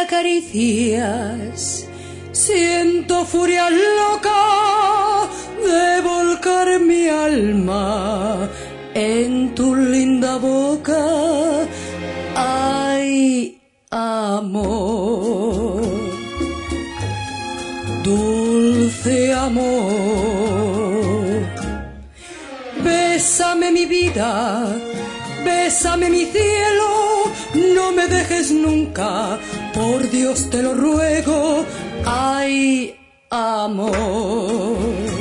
acaricias, siento furia loca de volcar mi alma en tu linda boca. Ay, amor, dulce amor, bésame mi vida, bésame mi cielo, no me dejes nunca, por Dios te lo ruego. Ay, amor,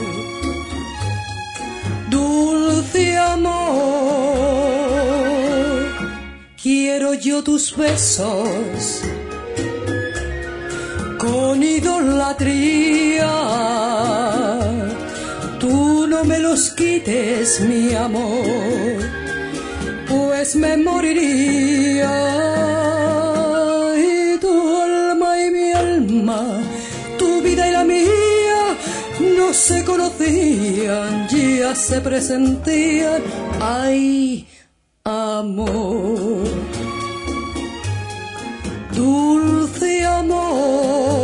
dulce amor, quiero yo tus besos con idolatría. Tú no me los quites, mi amor, pues me moriría. Y tu alma y mi alma, tu vida y la mía, no se conocían, ya se presentían. Ay, amor, dulce amor.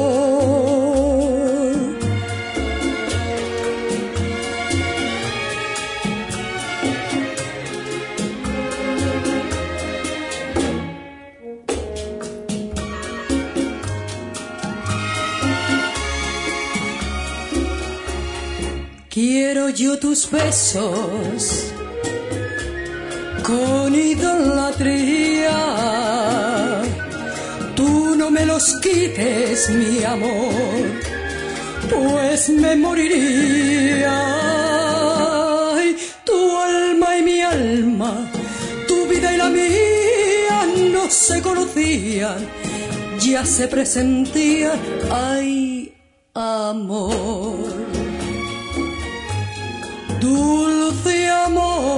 Quiero yo tus besos con idolatría. Tú no me los quites, mi amor, pues me moriría. Ay, tu alma y mi alma, tu vida y la mía, no se conocían, ya se presentían. Ay, amor, dulce amor.